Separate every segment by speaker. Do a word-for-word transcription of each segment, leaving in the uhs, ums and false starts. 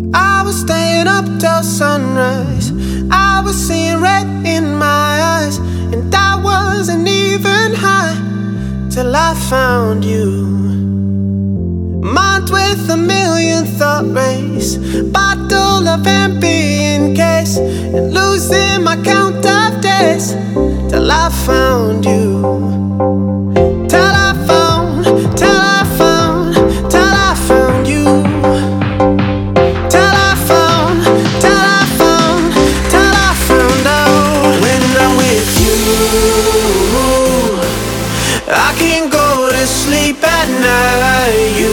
Speaker 1: I was staying up till sunrise. I was seeing red in my eyes, and I wasn't even high till I found you. Mind with a million thought rays, bottle of ambient case, and losing my count of days till I found you. Till I found, till I found, till I found you. Till I found, till I found, till I found out. When I'm with you, I can go to sleep at night. You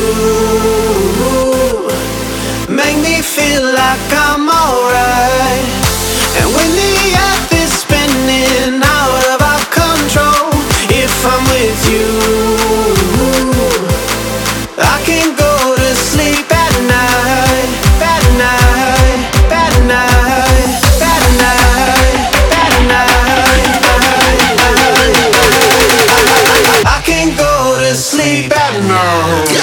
Speaker 1: make me feel like I'm alright. And when the earth is spinning out of our control, if I'm with you, I can go to sleep at night, at night, at night, at night, at night. I can go to sleep at night.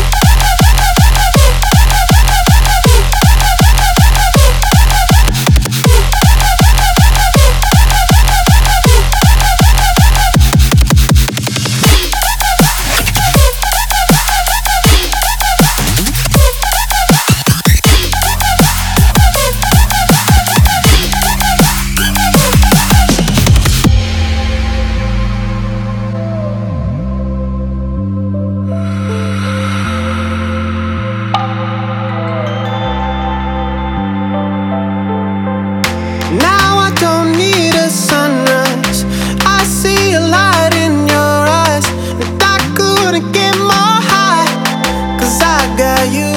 Speaker 1: Now I don't need a sunrise. I see a light in your eyes, and I couldn't get more high, 'cause I got you.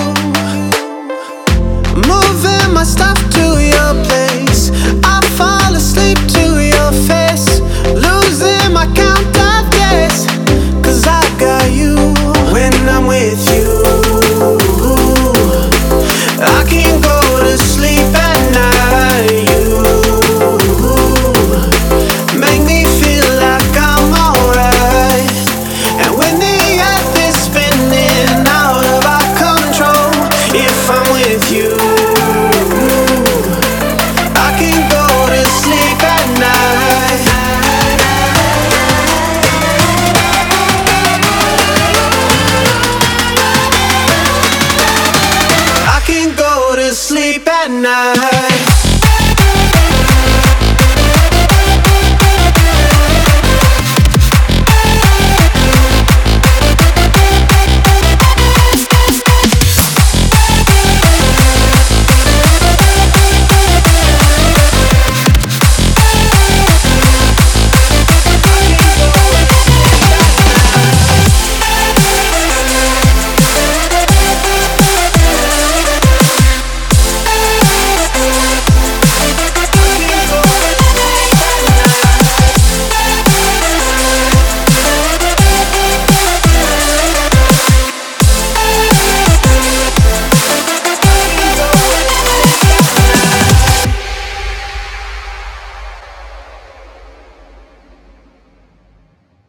Speaker 1: Moving my stuff to your place, I fall asleep to your face, losing my count of days, 'cause I got you. When I'm with you, I can go to sleep at night. You make me feel like I'm alright. And when the earth is spinning out of our control, if I'm with you, I can go to sleep at night. I can go to sleep at night.